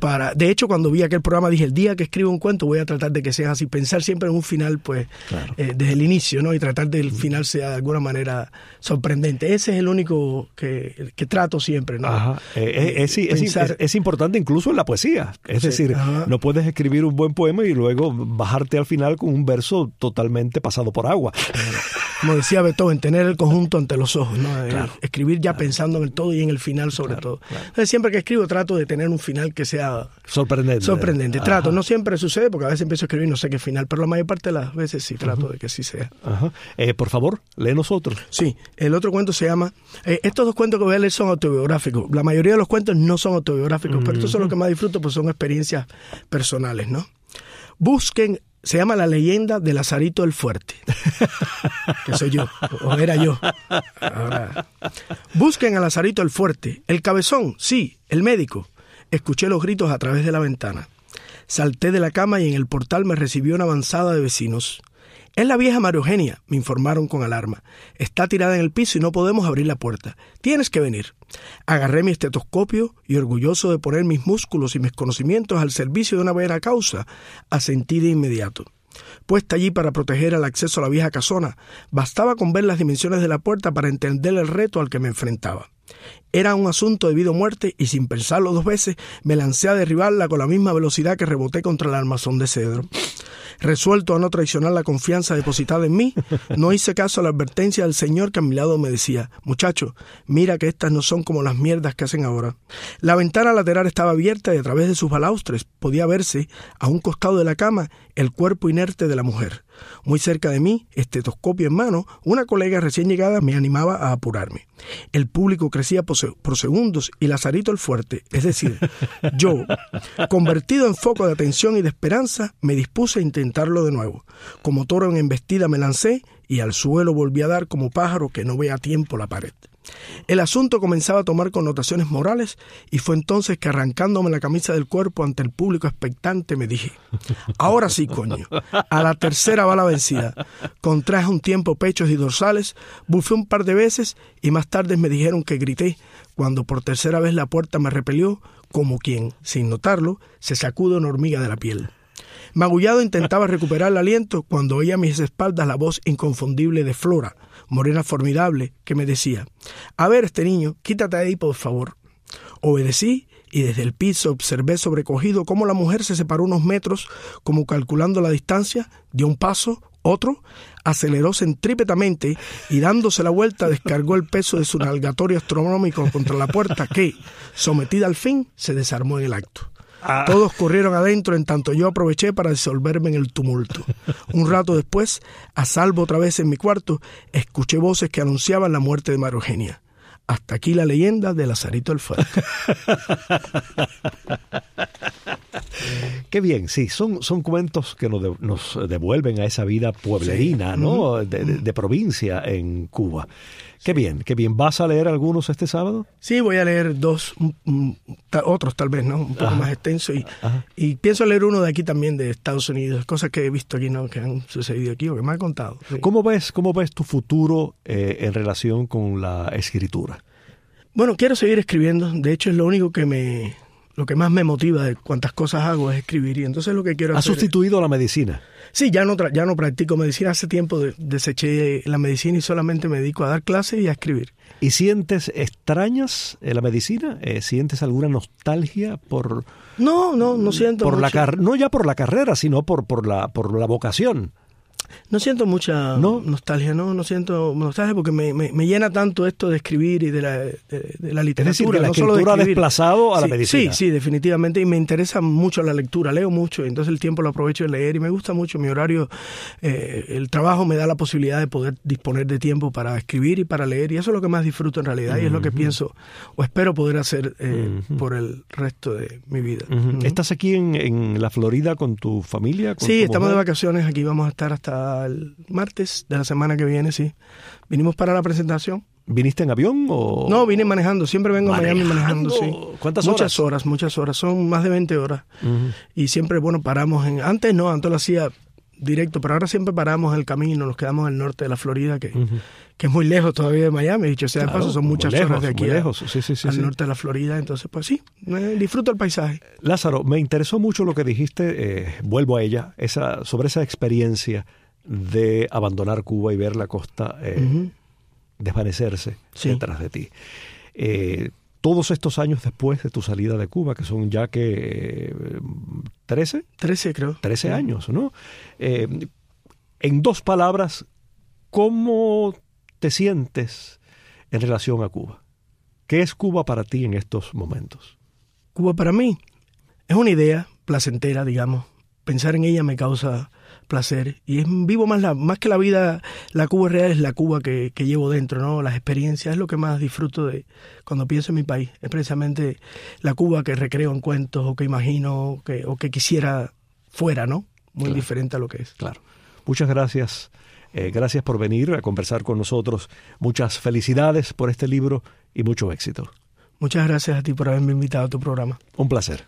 para... De hecho, cuando vi aquel programa dije, el día que escribo un cuento voy a tratar de que sea así, pensar siempre en un final, pues, claro. eh, desde el inicio, ¿no? Y tratar de que el final sea de alguna manera sorprendente. Ese es el único que, que trato siempre, ¿no? Ajá. Eh, es, es, pensar... es, es importante incluso en la poesía. Es sí. decir, Ajá. no puedes escribir un buen poema y luego bajarte al final con un verso totalmente pasado por agua. Como decía Beethoven, tener el conjunto ante los ojos, ¿no? Claro. Escribir ya claro. pensando en el todo y en el final sobre claro, todo. Claro. Entonces, siempre que escribo trato de tener un final que sea sorprendente. Sorprendente. Ajá. Trato, no siempre sucede porque a veces empiezo a escribir y no sé qué final, pero la mayor parte de las veces sí trato uh-huh. de que sí sea. Ajá. Eh, por favor, léenos otro. Sí, el otro cuento se llama... Eh, estos dos cuentos que voy a leer son autobiográficos. La mayoría de los cuentos no son autobiográficos, uh-huh. pero estos son los que más disfruto porque son experiencias personales, ¿no? Busquen... Se llama La leyenda de Lazarito el Fuerte. Que soy yo, o era yo. Ahora. Busquen a Lazarito el Fuerte. El cabezón, sí, el médico. Escuché los gritos a través de la ventana. Salté de la cama y en el portal me recibió una avanzada de vecinos. Es la vieja María Eugenia, me informaron con alarma. Está tirada en el piso y no podemos abrir la puerta. Tienes que venir. Agarré mi estetoscopio y, orgulloso de poner mis músculos y mis conocimientos al servicio de una buena causa, asentí de inmediato. Puesta allí para proteger el acceso a la vieja casona, bastaba con ver las dimensiones de la puerta para entender el reto al que me enfrentaba. Era un asunto de vida o muerte y sin pensarlo dos veces me lancé a derribarla con la misma velocidad que reboté contra el armazón de cedro. Resuelto a no traicionar la confianza depositada en mí, no hice caso a la advertencia del señor que a mi lado me decía: muchacho, mira que estas no son como las mierdas que hacen ahora. La ventana lateral estaba abierta y a través de sus balaustres podía verse, a un costado de la cama, el cuerpo inerte de la mujer. Muy cerca de mí, estetoscopio en mano, una colega recién llegada me animaba a apurarme. El público crecía por segundos y Lazarito el Fuerte, es decir, yo, convertido en foco de atención y de esperanza, me dispuse a intentarlo de nuevo. Como toro en embestida me lancé y al suelo volví a dar como pájaro que no ve a tiempo la pared. El asunto comenzaba a tomar connotaciones morales y fue entonces que, arrancándome la camisa del cuerpo ante el público expectante, me dije: ahora sí, coño, a la tercera va la vencida. Contraje un tiempo pechos y dorsales, bufé un par de veces y más tarde me dijeron que grité cuando por tercera vez la puerta me repelió, como quien, sin notarlo, se sacude una hormiga de la piel. Magullado intentaba recuperar el aliento cuando oía a mis espaldas la voz inconfundible de Flora, morena formidable, que me decía: a ver, este niño, quítate ahí, por favor. Obedecí y desde el piso observé sobrecogido cómo la mujer se separó unos metros, como calculando la distancia, dio un paso, otro, aceleró centrípetamente y dándose la vuelta descargó el peso de su nalgatorio astronómico contra la puerta que, sometida al fin, se desarmó en el acto. Ah. Todos corrieron adentro en tanto yo aproveché para disolverme en el tumulto. Un rato después, a salvo otra vez en mi cuarto, escuché voces que anunciaban la muerte de María Eugenia. Hasta aquí la leyenda de Lazarito el Fuerte. Qué bien, sí, son, son cuentos que nos, de, nos devuelven a esa vida pueblerina, sí. ¿no? Uh-huh. De, de, de provincia en Cuba. Qué sí. bien, qué bien. ¿Vas a leer algunos este sábado? Sí, voy a leer dos, um, ta, otros tal vez, ¿no? Un poco Ajá. más extenso. Y, y pienso leer uno de aquí también, de Estados Unidos, cosas que he visto aquí, ¿no? Que han sucedido aquí o que me han contado. Sí. ¿Cómo ves, cómo ves tu futuro eh, en relación con la escritura? Bueno, quiero seguir escribiendo. De hecho, es lo único que me... Lo que más me motiva de cuantas cosas hago es escribir. Y entonces lo que quiero hacer... ¿Has sustituido es... la medicina? Sí, ya no, tra- ya no practico medicina. Hace tiempo de- deseché la medicina y solamente me dedico a dar clases y a escribir. ¿Y sientes extrañas la medicina? Eh, ¿Sientes alguna nostalgia por...? No, no, no siento por mucho. la car- No ya por la carrera, sino por, por, la, por la vocación. No siento mucha ¿No? nostalgia, no, no siento nostalgia porque me, me, me llena tanto esto de escribir y de la, de, de la literatura. Es decir, que la no escritura solo de ha desplazado a la sí, medicina. Sí, sí, definitivamente, y me interesa mucho la lectura, leo mucho, y entonces el tiempo lo aprovecho de leer y me gusta mucho mi horario, eh, el trabajo me da la posibilidad de poder disponer de tiempo para escribir y para leer, y eso es lo que más disfruto en realidad, uh-huh. y es lo que pienso o espero poder hacer eh, uh-huh. por el resto de mi vida. Uh-huh. Uh-huh. ¿Estás aquí en, en la Florida con tu familia? Con sí, tu estamos mujer? de vacaciones, aquí vamos a estar hasta el martes de la semana que viene, sí. Vinimos para la presentación. ¿Viniste en avión o...? No, vine manejando. Siempre vengo ¿Manejando? a Miami manejando, sí. ¿Cuántas muchas horas? Muchas horas, muchas horas. Son más de veinte horas. Uh-huh. Y siempre, bueno, paramos en... Antes no, antes lo hacía directo, pero ahora siempre paramos el camino, nos quedamos al norte de la Florida, que, uh-huh. que es muy lejos todavía de Miami, dicho sea de claro, paso, son muchas lejos, horas de aquí a, lejos. Sí, sí, sí, al sí. norte de la Florida, entonces pues sí, eh, disfruto el paisaje. Lázaro, me interesó mucho lo que dijiste, eh, vuelvo a ella, esa, sobre esa experiencia de abandonar Cuba y ver la costa eh, uh-huh. desvanecerse sí. detrás de ti. Eh, todos estos años después de tu salida de Cuba, que son ya que trece, trece creo. trece sí. años, ¿no? Eh, en dos palabras, ¿cómo te sientes en relación a Cuba? ¿Qué es Cuba para ti en estos momentos? Cuba para mí es una idea placentera, digamos. Pensar en ella me causa placer y es, vivo más la más que la vida, la Cuba real es la Cuba que, que llevo dentro, ¿no? Las experiencias es lo que más disfruto de cuando pienso en mi país, es precisamente la Cuba que recreo en cuentos o que imagino que, o que quisiera fuera, ¿no? Muy claro. diferente a lo que es. Claro. Muchas gracias. Eh, gracias por venir a conversar con nosotros. Muchas felicidades por este libro y mucho éxito. Muchas gracias a ti por haberme invitado a tu programa. Un placer.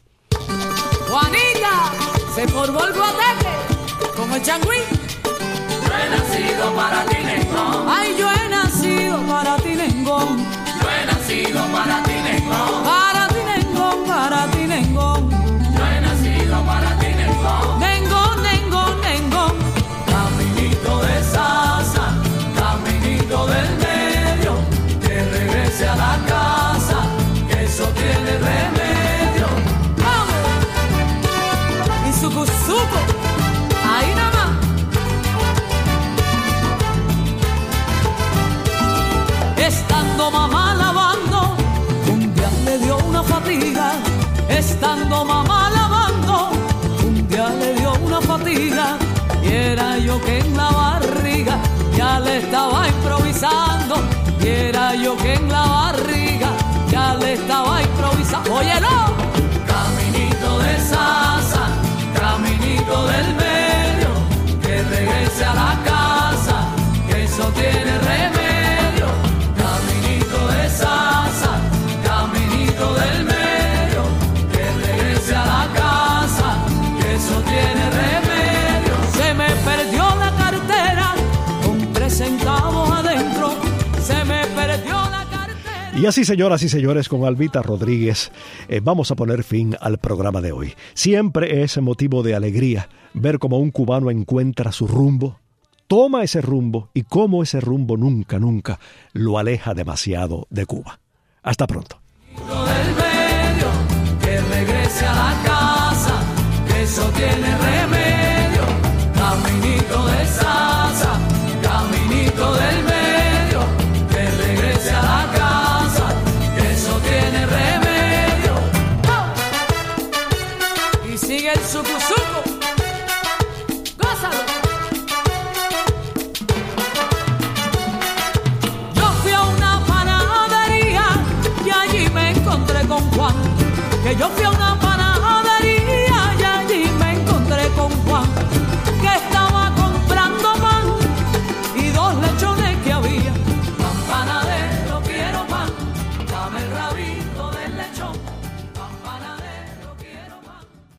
Juanita se formó el guateque como el changüí. Yo he nacido para ti, Nengón. Ay, yo he nacido para ti, Nengón. Yo he nacido para ti, Nengón. Para ti, Nengón, para ti, Nengón. Yo he nacido para ti, Nengón. Nengón, Nengón, Nengón. Caminito de Sasa, caminito del medio, que regrese a la casa, que eso tiene remedio. ¡Vamos! Y suco, suco, ahí nada más. Estando mamá lavando, un día le dio una fatiga. Estando mamá lavando, un día le dio una fatiga. Y era yo que en la barriga ya le estaba improvisando. Y era yo que en la barriga ya le estaba improvisando. ¡Óyelo! Caminito de Sasa, caminito del medio, que regrese a la casa, que eso tiene remedio. Caminito de Sasa, caminito del medio, que regrese a la casa, que eso tiene remedio. Se me perdió la cartera con tres centavos adentro. Se me perdió la cartera. Y así, señoras y señores, con Albita Rodríguez eh, vamos a poner fin al programa de hoy. Siempre es motivo de alegría ver cómo un cubano encuentra su rumbo, toma ese rumbo y cómo ese rumbo nunca, nunca lo aleja demasiado de Cuba. Hasta pronto. Del medio, que regrese a la casa, que eso tiene remedio. Caminito de Sasa, caminito del medio, que regrese a la casa, que eso tiene remedio. Y sigue el sucu sucu. Gózalo. Yo fui a una panadería y allí me encontré con Juan. Que yo fui a